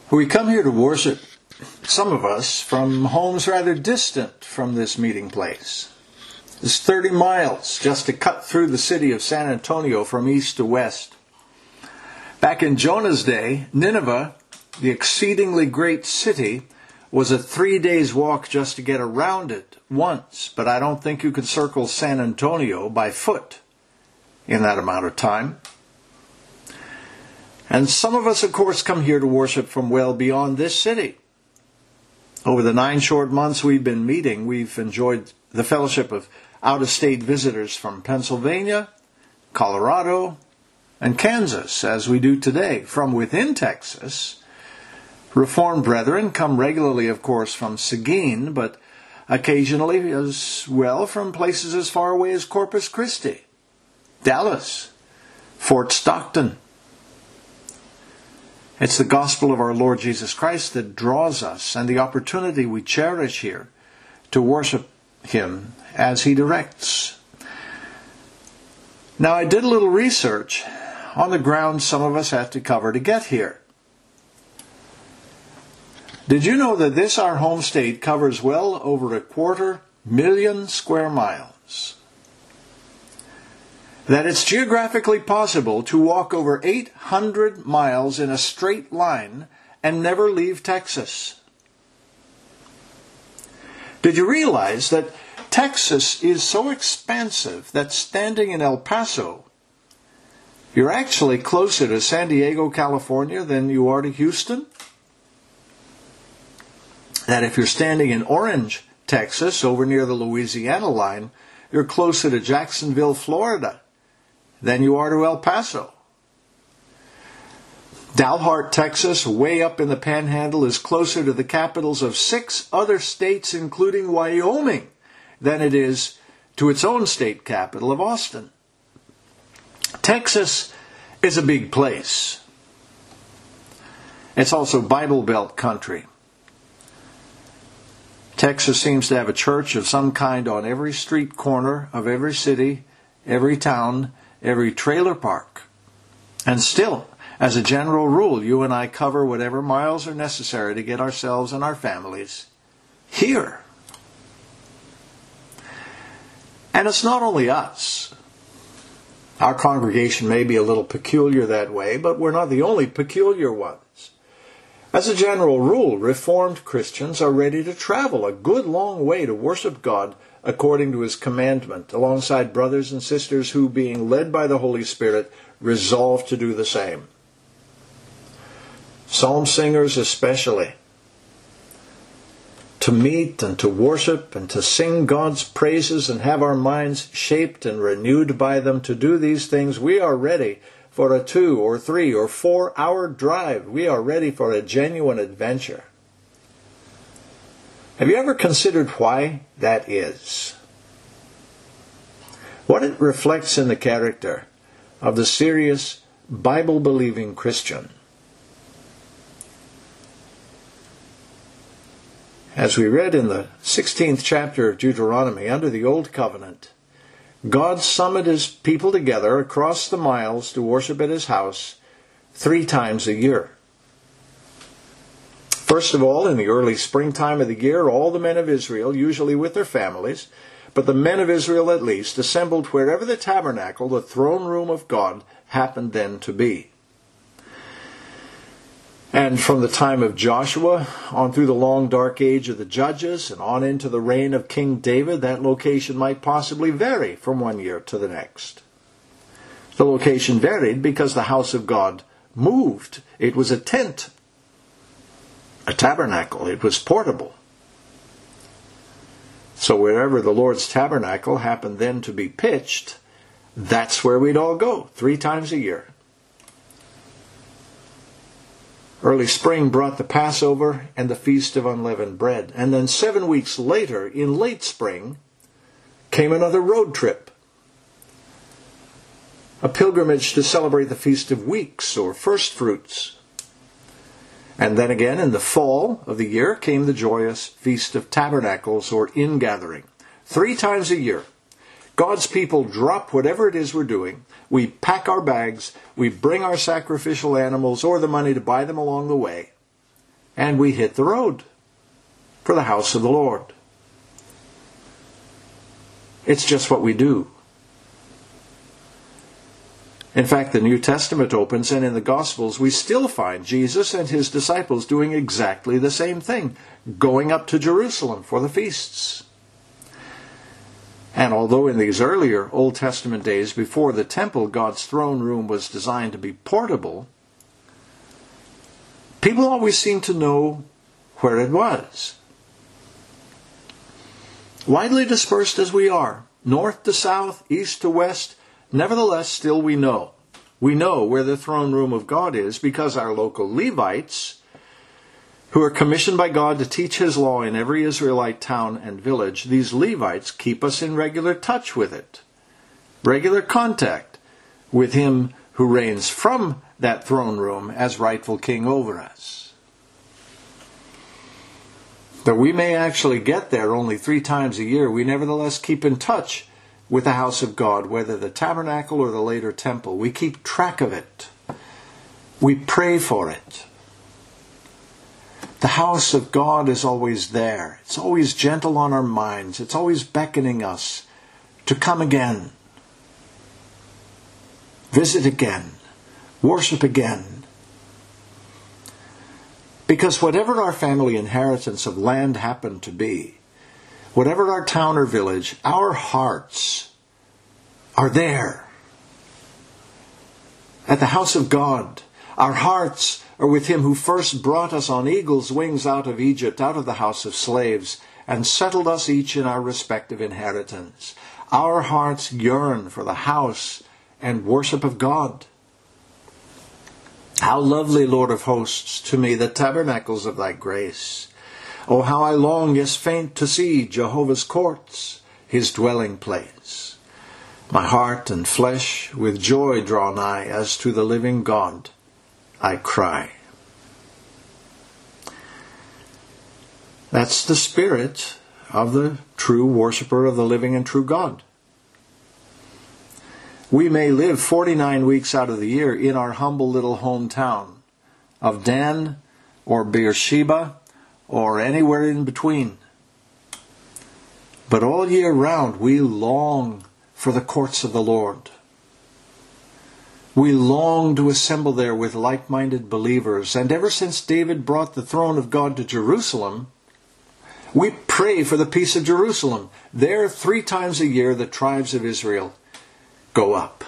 We come here to worship, some of us, from homes rather distant from this meeting place. It's 30 miles just to cut through the city of San Antonio from east to west. Back in Jonah's day, Nineveh, the exceedingly great city, was a 3 days walk just to get around it once, but I don't think you could circle San Antonio by foot in that amount of time. And some of us, of course, come here to worship from well beyond this city. Over the 9 short months we've been meeting, we've enjoyed the fellowship of out-of-state visitors from Pennsylvania, Colorado, and Kansas, as we do today. From within Texas, Reformed brethren come regularly, of course, from Seguin, but occasionally as well from places as far away as Corpus Christi, Dallas, Fort Stockton. It's the gospel of our Lord Jesus Christ that draws us, and the opportunity we cherish here to worship Him as He directs. Now, I did a little research on the ground some of us had to cover to get here. Did you know that this, our home state, covers well over 250,000 square miles? That it's geographically possible to walk over 800 miles in a straight line and never leave Texas. Did you realize that Texas is so expansive that standing in El Paso, you're actually closer to San Diego, California than you are to Houston? That if you're standing in Orange, Texas, over near the Louisiana line, you're closer to Jacksonville, Florida than you are to El Paso. Dalhart, Texas, way up in the Panhandle, is closer to the capitals of 6 other states, including Wyoming, than it is to its own state capital of Austin. Texas is a big place. It's also Bible Belt country. Texas seems to have a church of some kind on every street corner of every city, every town, every trailer park. And still, as a general rule, you and I cover whatever miles are necessary to get ourselves and our families here. And it's not only us. Our congregation may be a little peculiar that way, but we're not the only peculiar ones. As a general rule, Reformed Christians are ready to travel a good long way to worship God according to His commandment, alongside brothers and sisters who, being led by the Holy Spirit, resolve to do the same. Psalm singers especially. To meet and to worship and to sing God's praises and have our minds shaped and renewed by them, to do these things, we are ready for a 2 or 3 or 4 hour drive. We are ready for a genuine adventure. Have you ever considered why that is? What it reflects in the character of the serious, Bible-believing Christian. As we read in the 16th chapter of Deuteronomy, under the Old Covenant, God summoned His people together across the miles to worship at His house 3 times a year. First of all, in the early springtime of the year, all the men of Israel, usually with their families, but the men of Israel at least, assembled wherever the tabernacle, the throne room of God, happened then to be. And from the time of Joshua on through the long dark age of the Judges and on into the reign of King David, that location might possibly vary from one year to the next. The location varied because the house of God moved. It was a tent, a tabernacle. It was portable. So wherever the Lord's tabernacle happened then to be pitched, that's where we'd all go 3 times a year. Early spring brought the Passover and the Feast of Unleavened Bread. And then 7 weeks later, in late spring, came another road trip. A pilgrimage to celebrate the Feast of Weeks, or First Fruits. And then again, in the fall of the year, came the joyous Feast of Tabernacles, or Ingathering. 3 times a year, God's people drop whatever it is we're doing. We pack our bags. We bring our sacrificial animals or the money to buy them along the way. and we hit the road for the house of the Lord. It's just what we do. In fact, the New Testament opens, and in the Gospels we still find Jesus and his disciples doing exactly the same thing, going up to Jerusalem for the feasts. And although in these earlier Old Testament days, before the temple, God's throne room was designed to be portable, people always seemed to know where it was. Widely dispersed as we are, north to south, east to west, nevertheless, still we know. We know where the throne room of God is because our local Levites, who are commissioned by God to teach his law in every Israelite town and village, these Levites keep us in regular touch with it, regular contact with him who reigns from that throne room as rightful king over us. Though we may actually get there only 3 times a year, we nevertheless keep in touch with the house of God, whether the tabernacle or the later temple. We keep track of it. We pray for it. The house of God is always there. It's always gentle on our minds. It's always beckoning us to come again, visit again, worship again. Because whatever our family inheritance of land happened to be, whatever our town or village, our hearts are there. At the house of God, our hearts are with him who first brought us on eagle's wings out of Egypt, out of the house of slaves, and settled us each in our respective inheritance. Our hearts yearn for the house and worship of God. How lovely, Lord of hosts, to me the tabernacles of thy grace. Oh, how I long, yes, faint, to see Jehovah's courts, his dwelling place. My heart and flesh with joy draw nigh, as to the living God I cry. That's the spirit of the true worshiper of the living and true God. We may live 49 weeks out of the year in our humble little hometown of Dan or Beersheba or anywhere in between. But all year round we long for the courts of the Lord. We long to assemble there with like-minded believers. And ever since David brought the throne of God to Jerusalem, we pray for the peace of Jerusalem. There, 3 times a year, the tribes of Israel go up.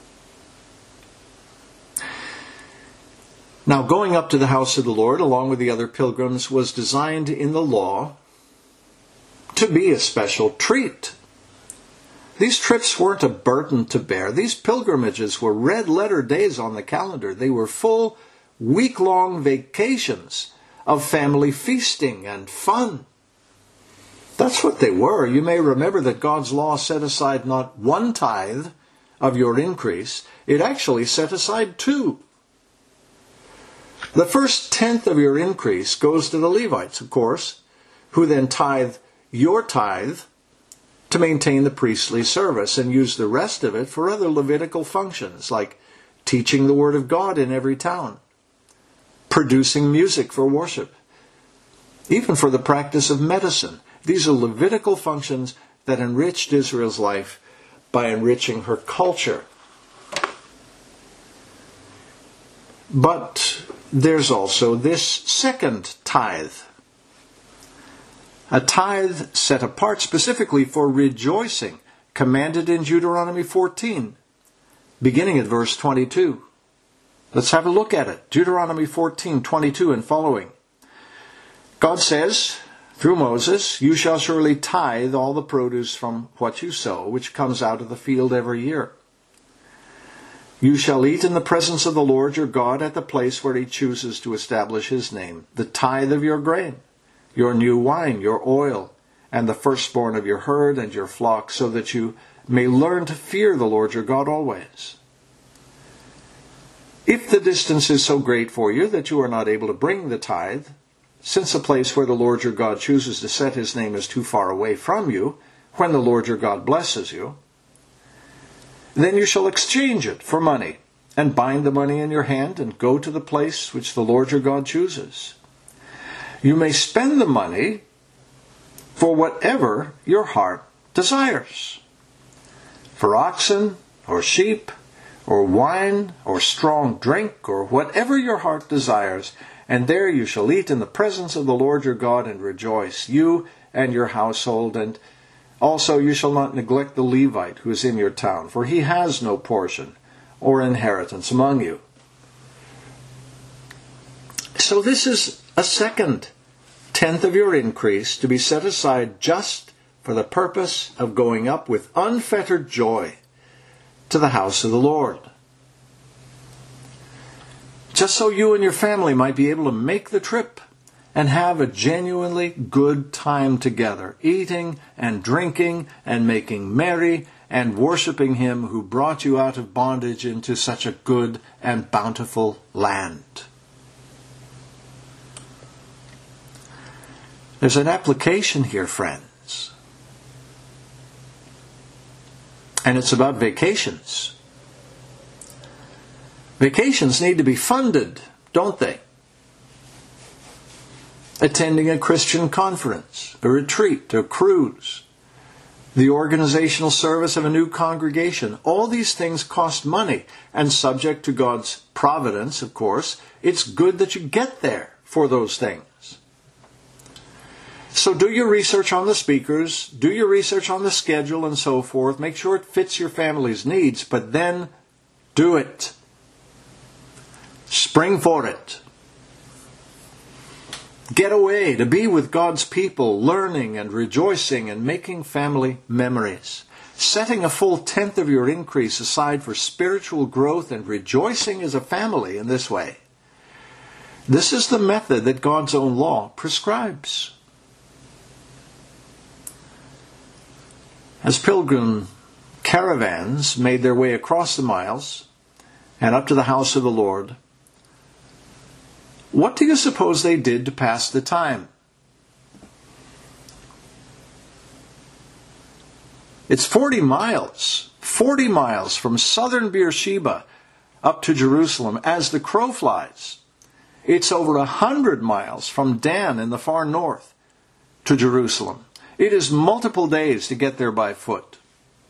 Now, going up to the house of the Lord, along with the other pilgrims, was designed in the law to be a special treat. These trips weren't a burden to bear. These pilgrimages were red-letter days on the calendar. They were full, week-long vacations of family feasting and fun. That's what they were. You may remember that God's law set aside not 1 tithe of your increase. It actually set aside 2. The first 10th of your increase goes to the Levites, of course, who then tithe your tithe to maintain the priestly service and use the rest of it for other Levitical functions, like teaching the Word of God in every town, producing music for worship, even for the practice of medicine. These are Levitical functions that enriched Israel's life by enriching her culture. But there's also this second tithe. A tithe set apart specifically for rejoicing, commanded in Deuteronomy 14, beginning at verse 22. Let's have a look at it. Deuteronomy 14:22 and following. God says, through Moses, "You shall surely tithe all the produce from what you sow, which comes out of the field every year. You shall eat in the presence of the Lord your God at the place where he chooses to establish his name, the tithe of your grain, your new wine, your oil, and the firstborn of your herd and your flock, so that you may learn to fear the Lord your God always. If the distance is so great for you that you are not able to bring the tithe, since the place where the Lord your God chooses to set his name is too far away from you, when the Lord your God blesses you, then you shall exchange it for money, and bind the money in your hand, and go to the place which the Lord your God chooses. You may spend the money for whatever your heart desires. For oxen, or sheep, or wine, or strong drink, or whatever your heart desires, and there you shall eat in the presence of the Lord your God and rejoice, you and your household, and also you shall not neglect the Levite who is in your town, for he has no portion or inheritance among you. So this is a second tenth of your increase to be set aside just for the purpose of going up with unfettered joy to the house of the Lord. Just so you and your family might be able to make the trip and have a genuinely good time together, eating and drinking and making merry and worshiping Him who brought you out of bondage into such a good and bountiful land. There's an application here, friends. And it's about vacations. Vacations need to be funded, don't they? Attending a Christian conference, a retreat, a cruise, the organizational service of a new congregation. All these things cost money, and subject to God's providence, of course, it's good that you get there for those things. So do your research on the speakers, do your research on the schedule and so forth. Make sure it fits your family's needs, but then do it. Spring for it. Get away to be with God's people, learning and rejoicing and making family memories. Setting a full tenth of your increase aside for spiritual growth and rejoicing as a family in this way. This is the method that God's own law prescribes. As pilgrim caravans made their way across the miles and up to the house of the Lord, what do you suppose they did to pass the time? It's 40 miles from southern Beersheba up to Jerusalem as the crow flies. It's over 100 miles from Dan in the far north to Jerusalem. It is multiple days to get there by foot.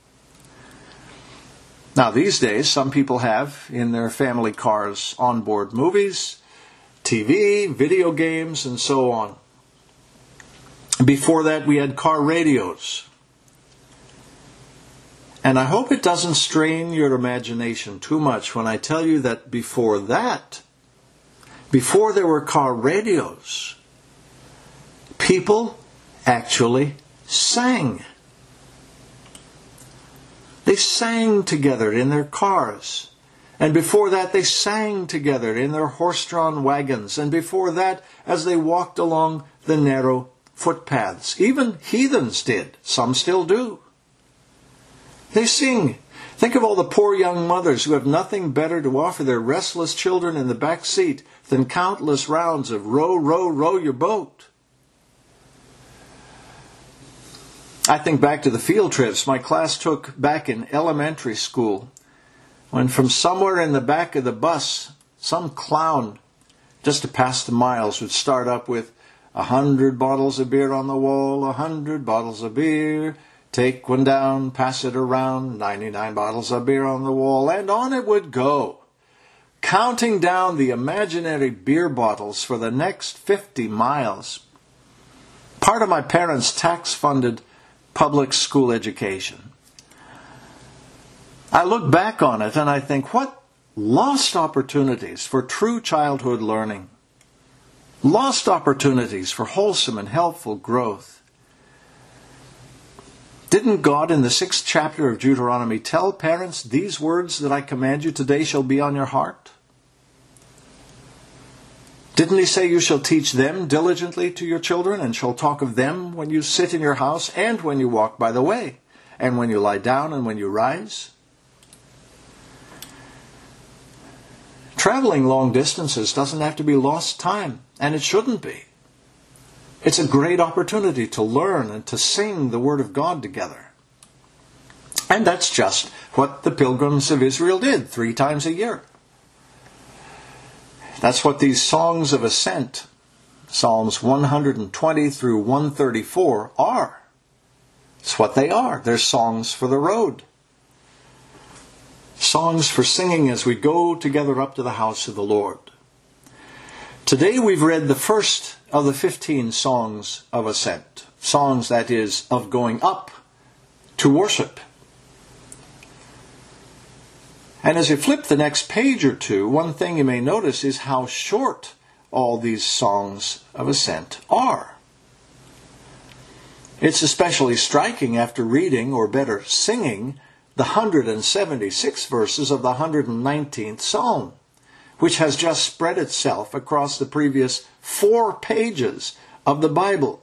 Now these days, some people have in their family cars onboard movies, TV, video games, and so on. Before that, we had car radios. And I hope it doesn't strain your imagination too much when I tell you that before that, before there were car radios, people actually sang. They sang together in their cars. And before that, they sang together in their horse-drawn wagons. And before that, as they walked along the narrow footpaths. Even heathens did. Some still do. They sing. Think of all the poor young mothers who have nothing better to offer their restless children in the back seat than countless rounds of row, row, row your boat. I think back to the field trips my class took back in elementary school, when from somewhere in the back of the bus, some clown, just to pass the miles, would start up with 100 bottles of beer on the wall, 100 bottles of beer, take one down, pass it around, 99 bottles of beer on the wall, and on it would go, counting down the imaginary beer bottles for the next 50 miles. Part of my parents' tax-funded public school education. I look back on it and I think, what lost opportunities for true childhood learning. Lost opportunities for wholesome and helpful growth. Didn't God in the 6th chapter of Deuteronomy tell parents, these words that I command you today shall be on your heart? Didn't He say you shall teach them diligently to your children and shall talk of them when you sit in your house and when you walk by the way and when you lie down and when you rise? Traveling long distances doesn't have to be lost time, and it shouldn't be. It's a great opportunity to learn and to sing the Word of God together. And that's just what the pilgrims of Israel did 3 times a year. That's what these songs of ascent Psalms 120 through 134 are. It's what they are. They're songs for the road. Songs for singing as we go together up to the house of the Lord. Today we've read the first of the 15 songs of ascent. Songs, that is, of going up to worship. And as you flip the next page or two, one thing you may notice is how short all these songs of ascent are. It's especially striking after reading, or better, singing, the 176 verses of the 119th Psalm, which has just spread itself across the previous 4 pages of the Bible.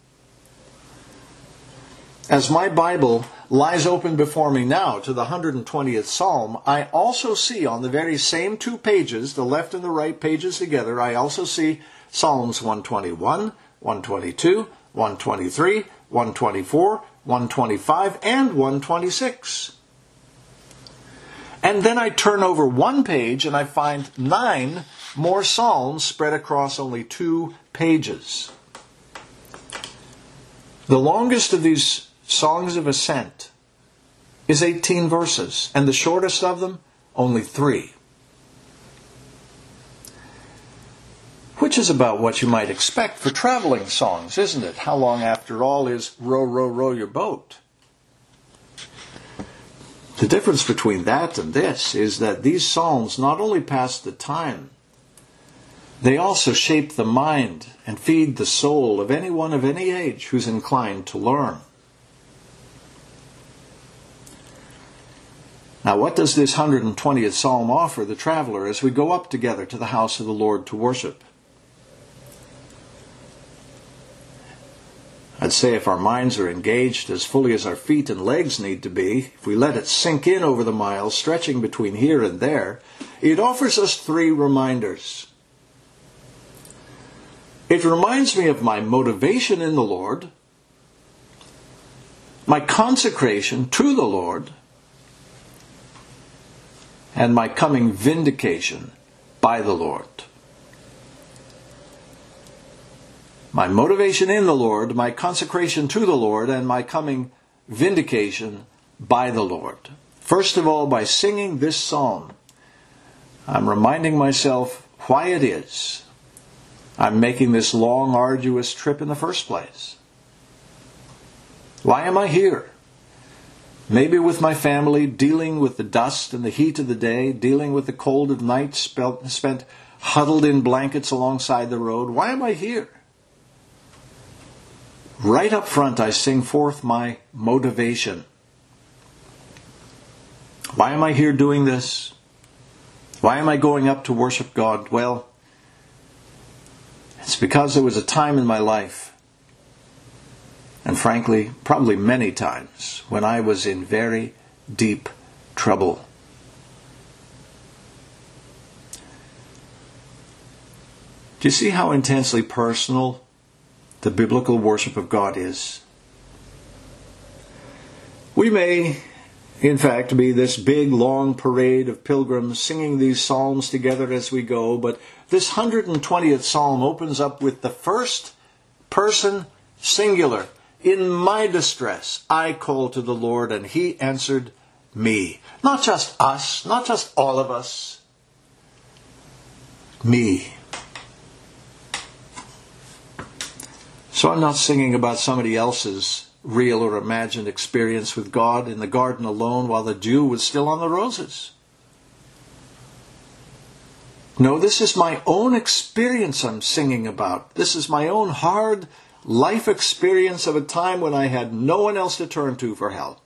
As my Bible lies open before me now to the 120th Psalm, I also see on the very same 2 pages, the left and the right pages together, I also see Psalms 121, 122, 123, 124, 125, and 126. And then I turn over one page and I find 9 more psalms spread across only 2 pages. The longest of these songs of ascent is 18 verses, and the shortest of them, only 3. Which is about what you might expect for traveling songs, isn't it? How long, after all, is row, row, row your boat? The difference between that and this is that these psalms not only pass the time, they also shape the mind and feed the soul of anyone of any age who's inclined to learn. Now, what does this 120th Psalm offer the traveler as we go up together to the house of the Lord to worship? I'd say if our minds are engaged as fully as our feet and legs need to be, if we let it sink in over the miles stretching between here and there, it offers us 3 reminders. It reminds me of my motivation in the Lord, my consecration to the Lord, and my coming vindication by the Lord. My motivation in the Lord, my consecration to the Lord, and my coming vindication by the Lord. First of all, by singing this psalm, I'm reminding myself why it is I'm making this long, arduous trip in the first place. Why am I here? Maybe with my family, dealing with the dust and the heat of the day, dealing with the cold of nights spent huddled in blankets alongside the road. Why am I here? Right up front, I sing forth my motivation. Why am I here doing this? Why am I going up to worship God? Well, it's because there was a time in my life, and frankly, probably many times, when I was in very deep trouble. Do you see how intensely personal the biblical worship of God is? We may, in fact, be this big, long parade of pilgrims singing these psalms together as we go, but this 120th psalm opens up with the first person singular. In my distress, I called to the Lord, and He answered me. Not just us, not just all of us. Me. So I'm not singing about somebody else's real or imagined experience with God in the garden alone while the dew was still on the roses. No, this is my own experience I'm singing about. This is my own hard life experience of a time when I had no one else to turn to for help.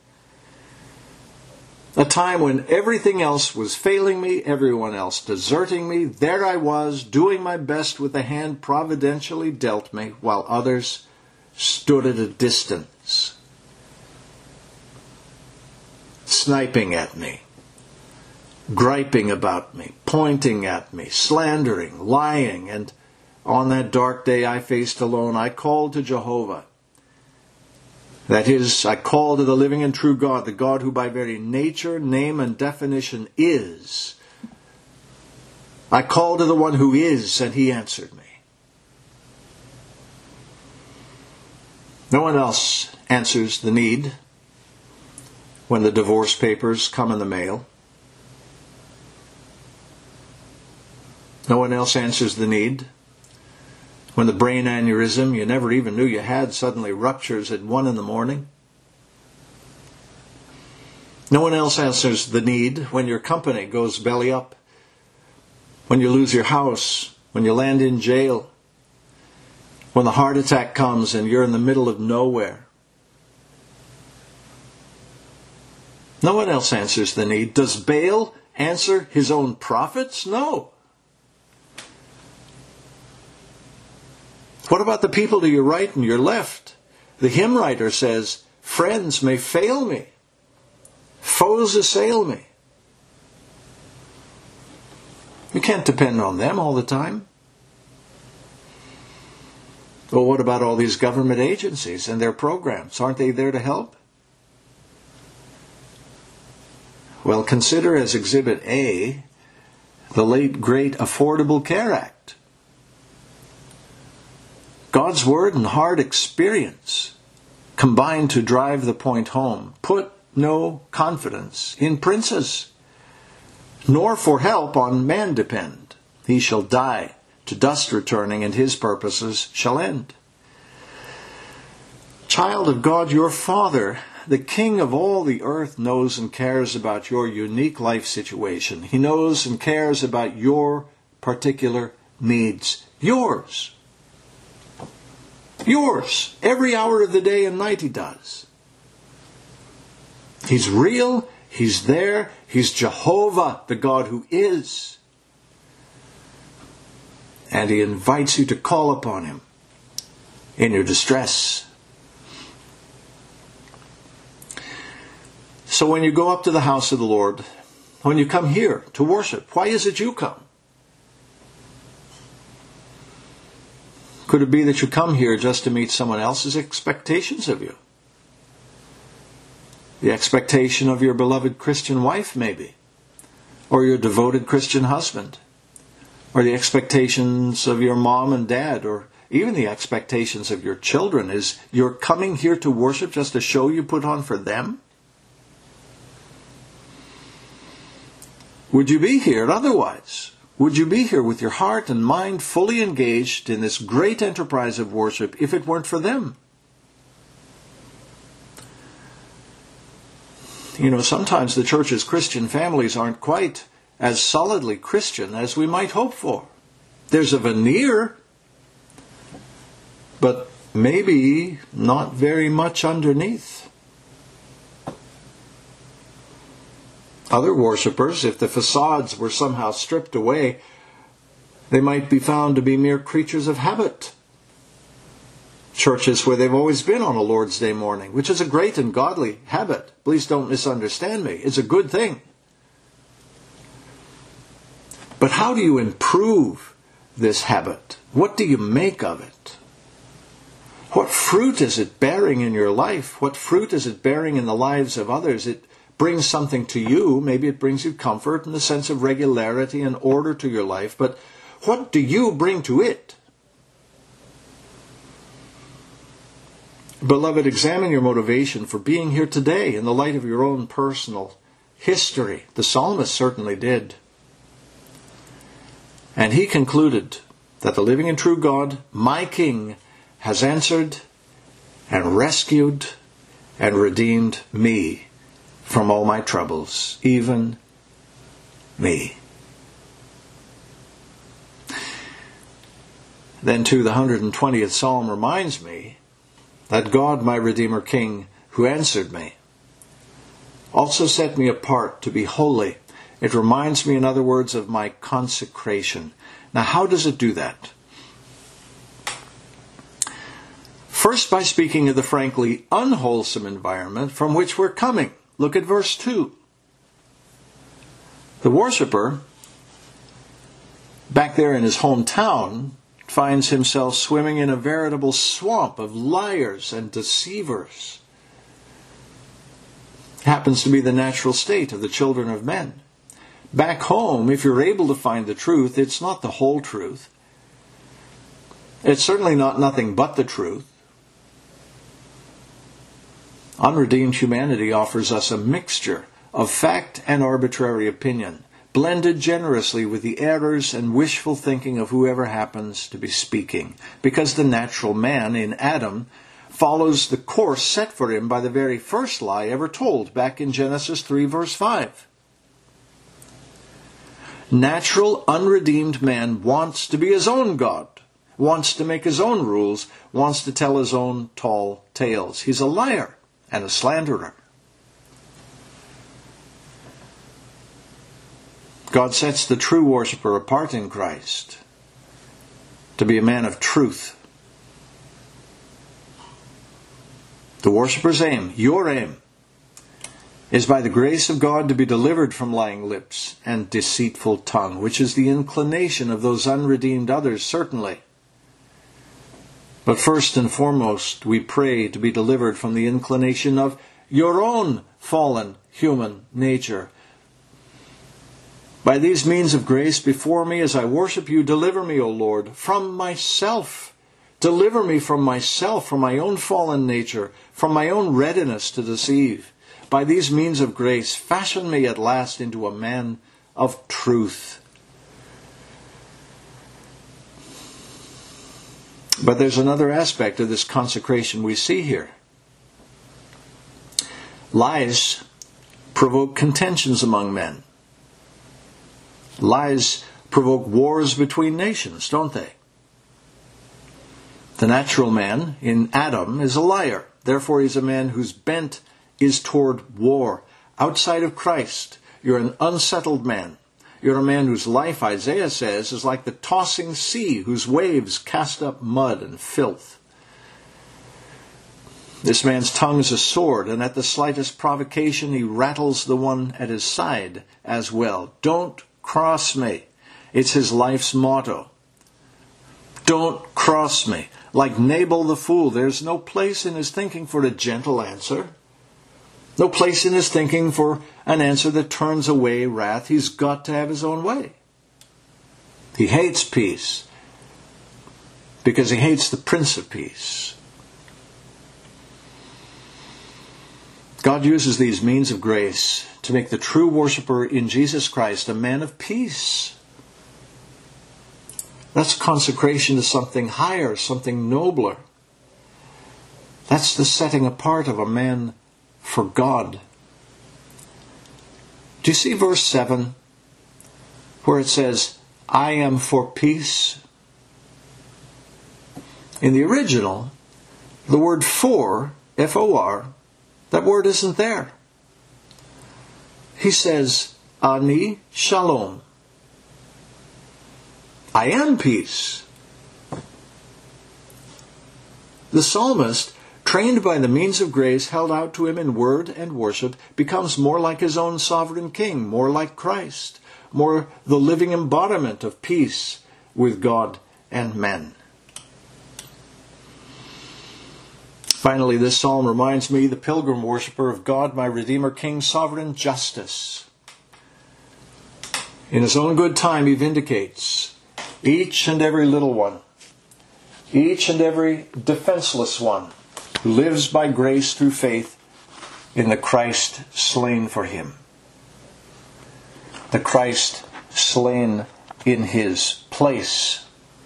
A time when everything else was failing me, everyone else deserting me. There I was, doing my best with the hand providentially dealt me, while others stood at a distance, sniping at me, griping about me, pointing at me, slandering, lying. And on that dark day I faced alone, I called to Jehovah. That is, I called to the living and true God, the God who by very nature, name, and definition is. I called to the one who is, and He answered me. No one else answers the need when the divorce papers come in the mail. No one else answers the need when the brain aneurysm you never even knew you had suddenly ruptures at 1 a.m. No one else answers the need when your company goes belly up, when you lose your house, when you land in jail, when the heart attack comes and you're in the middle of nowhere. No one else answers the need. Does Baal answer his own prophets? No. What about the people to your right and your left? The hymn writer says, friends may fail me, foes assail me. You can't depend on them all the time. Well, what about all these government agencies and their programs? Aren't they there to help? Well, consider as Exhibit A the late great Affordable Care Act. God's Word and hard experience combine to drive the point home. Put no confidence in princes, nor for help on man depend. He shall die, to dust returning, and his purposes shall end. Child of God, your Father, the King of all the earth, knows and cares about your unique life situation. He knows and cares about your particular needs. Yours. Yours. Every hour of the day and night He does. He's real. He's there. He's Jehovah, the God who is. And He invites you to call upon Him in your distress. So when you go up to the house of the Lord, when you come here to worship, why is it you come? Could it be that you come here just to meet someone else's expectations of you? The expectation of your beloved Christian wife, maybe. Or your devoted Christian husband. Or the expectations of your mom and dad. Or even the expectations of your children. Is you're coming here to worship just a show you put on for them? Would you be here otherwise? Would you be here with your heart and mind fully engaged in this great enterprise of worship if it weren't for them? You know, sometimes the church's Christian families aren't quite as solidly Christian as we might hope for. There's a veneer, but maybe not very much underneath. Other worshippers, if the facades were somehow stripped away, they might be found to be mere creatures of habit. Churches where they've always been on a Lord's Day morning, which is a great and godly habit. Please don't misunderstand me. It's a good thing. But how do you improve this habit? What do you make of it? What fruit is it bearing in your life? What fruit is it bearing in the lives of others? It brings something to you. Maybe it brings you comfort and a sense of regularity and order to your life. But what do you bring to it? Beloved, examine your motivation for being here today in the light of your own personal history. The psalmist certainly did. And he concluded that the living and true God, my King, has answered and rescued and redeemed me from all my troubles, even me. Then too, the 120th Psalm reminds me that God, my Redeemer King, who answered me, also set me apart to be holy. It reminds me, in other words, of my consecration. Now, how does it do that? First, by speaking of the frankly unwholesome environment from which we're coming. Look at verse 2. The worshipper, back there in his hometown, finds himself swimming in a veritable swamp of liars and deceivers. It happens to be the natural state of the children of men. Back home, if you're able to find the truth, it's not the whole truth. It's certainly not nothing but the truth. Unredeemed humanity offers us a mixture of fact and arbitrary opinion, blended generously with the errors and wishful thinking of whoever happens to be speaking, because the natural man in Adam follows the course set for him by the very first lie ever told back in Genesis 3 verse 5. Natural, unredeemed man wants to be his own God, wants to make his own rules, wants to tell his own tall tales. He's a liar and a slanderer. God sets the true worshiper apart in Christ to be a man of truth. The worshipper's aim, your aim, is by the grace of God to be delivered from lying lips and deceitful tongue, which is the inclination of those unredeemed others, certainly. But first and foremost, we pray to be delivered from the inclination of your own fallen human nature. By these means of grace before me as I worship you, deliver me, O Lord, from myself. Deliver me from myself, from my own fallen nature, from my own readiness to deceive. By these means of grace, fashion me at last into a man of truth. But there's another aspect of this consecration we see here. Lies provoke contentions among men. Lies provoke wars between nations, don't they? The natural man in Adam is a liar. Therefore, he's a man whose bent is toward war. Outside of Christ, you're an unsettled man. You're a man whose life, Isaiah says, is like the tossing sea, whose waves cast up mud and filth. This man's tongue is a sword, and at the slightest provocation he rattles the one at his side as well. Don't cross me. It's his life's motto. Don't cross me. Like Nabal the fool, there's no place in his thinking for a gentle answer. No place in his thinking for an answer that turns away wrath. He's got to have his own way. He hates peace because he hates the Prince of Peace. God uses these means of grace to make the true worshiper in Jesus Christ a man of peace. That's consecration to something higher, something nobler. That's the setting apart of a man for God. Do you see verse 7 where it says, I am for peace? In the original, the word for, F-O-R, that word isn't there. He says, Ani shalom. I am peace. The psalmist, trained by the means of grace held out to him in word and worship, becomes more like his own sovereign king, more like Christ, more the living embodiment of peace with God and men. Finally, this psalm reminds me, the pilgrim worshiper of God, my Redeemer, King, sovereign justice. In his own good time, he vindicates each and every little one, each and every defenseless one, who lives by grace through faith in the Christ slain for him. The Christ slain in his place.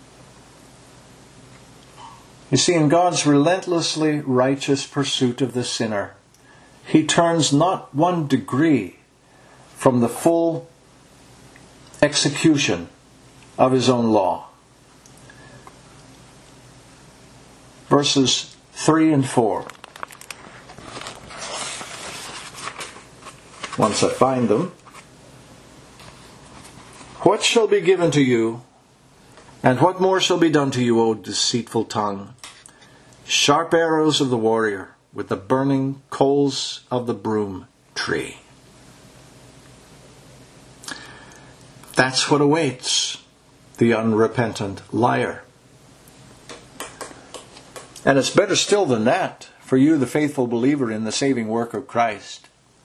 You see, in God's relentlessly righteous pursuit of the sinner, he turns not 1 degree from the full execution of his own law. Verses 3 and 4. Once I find them. What shall be given to you, and what more shall be done to you, O deceitful tongue? Sharp arrows of the warrior, with the burning coals of the broom tree. That's what awaits the unrepentant liar. And it's better still than that for you, the faithful believer in the saving work of Christ.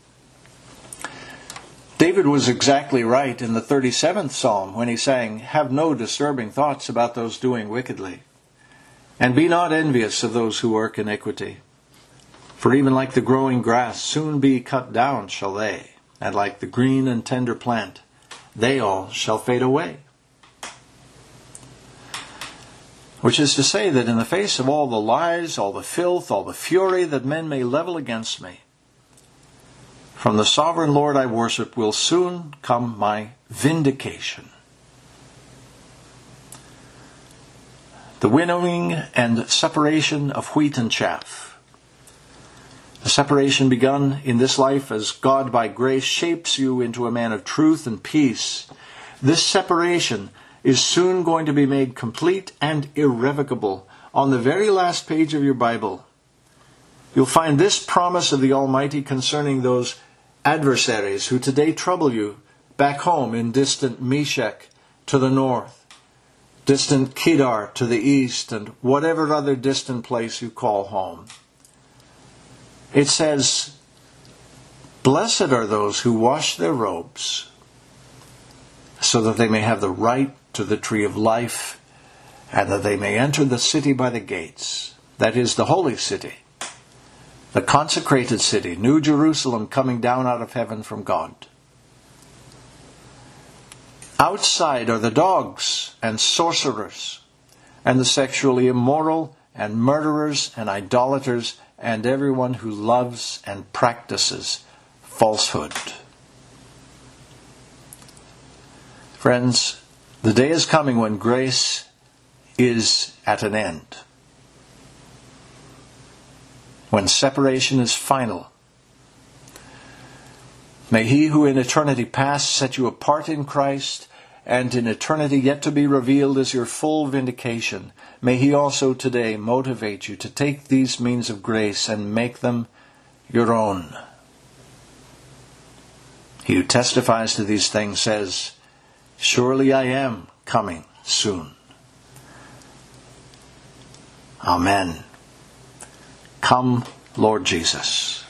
David was exactly right in the 37th Psalm when he sang, Have no disturbing thoughts about those doing wickedly, and be not envious of those who work iniquity. For even like the growing grass, soon be cut down shall they, and like the green and tender plant, they all shall fade away. Which is to say that in the face of all the lies, all the filth, all the fury that men may level against me, from the sovereign Lord I worship will soon come my vindication. The winnowing and separation of wheat and chaff. The separation begun in this life as God by grace shapes you into a man of truth and peace. This separation is soon going to be made complete and irrevocable. On the very last page of your Bible, you'll find this promise of the Almighty concerning those adversaries who today trouble you back home in distant Meshech to the north, distant Kedar to the east, and whatever other distant place you call home. It says, "Blessed are those who wash their robes, so that they may have the right to the tree of life, and that they may enter the city by the gates." That is the holy city, the consecrated city, New Jerusalem coming down out of heaven from God. Outside are the dogs and sorcerers, and the sexually immoral, and murderers, and idolaters, and everyone who loves and practices falsehood. Friends, the day is coming when grace is at an end, when separation is final. May He who in eternity past set you apart in Christ, and in eternity yet to be revealed as your full vindication, may He also today motivate you to take these means of grace and make them your own. He who testifies to these things says, "Surely I am coming soon." Amen. Come, Lord Jesus.